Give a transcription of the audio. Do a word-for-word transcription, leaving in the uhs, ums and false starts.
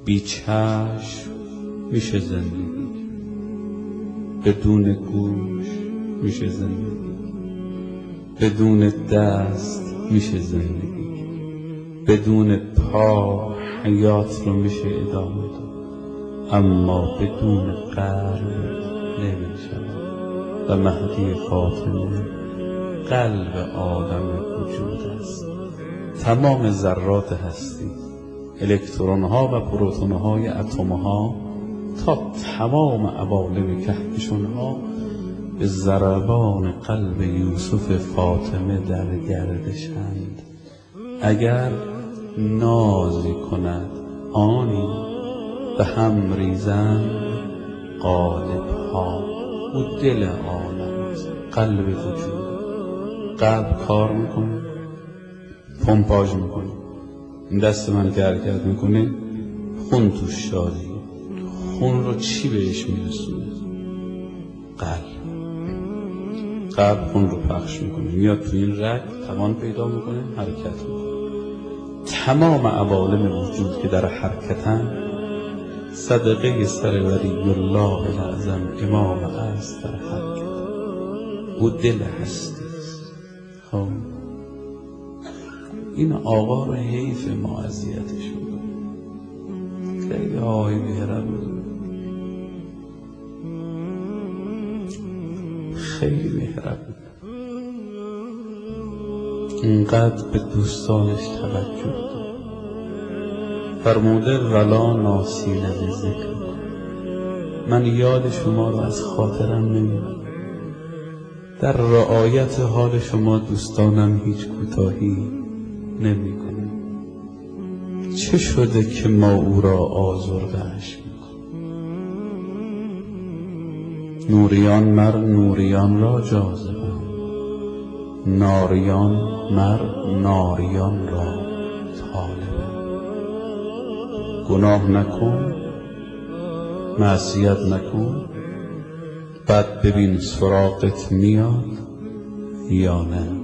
بی چشم میشه زندگی، بدون گوش میشه زندگی، بدون دست میشه زندگی، بدون پا حیات رو میشه ادامه داد، اما بدون قلب نمیشه. و مهدی فاطمه قلب عالم وجود است. تمام ذرات هستی، الکترون ها و پروتون های اتم ها تا تمام عوالم کهکشان ها به ضربان قلب یوسف فاطمه در گردشند. اگر نازی کند آنی به هم ریزند قالب ها. او دل عالم است، قلب وجود. قلب کار میکنه، پمپاژ میکنه. این دست من که حرکت میکنه خون توش شادی. خون رو چی بهش میرسونه؟ قلب. قلب خون رو پخش میکنه، میاد تو این رگ، توان پیدا میکنه، حرکت میکنه. تمام عوالم وجود که در حرکتن صدقه سر ولی الله الاعظم امام است در حرکت. او دل هستی است. خب این آقا رو حیف ما اذیتش میکنه. خیلی آقای مهربون، خیلی مهربون، اینقدر به دوستانش توجه داره. فرموده ولا ناسین ذکر کن. من یاد شما رو از خاطرم نمیبرم. در رعایت حال شما دوستانم هیچ کوتاهی نمیکنه. چه شده که ما او را آزرده‌اش میکنیم؟ نوریان مر نوریان را جاذبند، ناریان مر ناریان را طالبند. گناه نکن، معصیت نکن، بعد ببین سراغت میاد یا نه.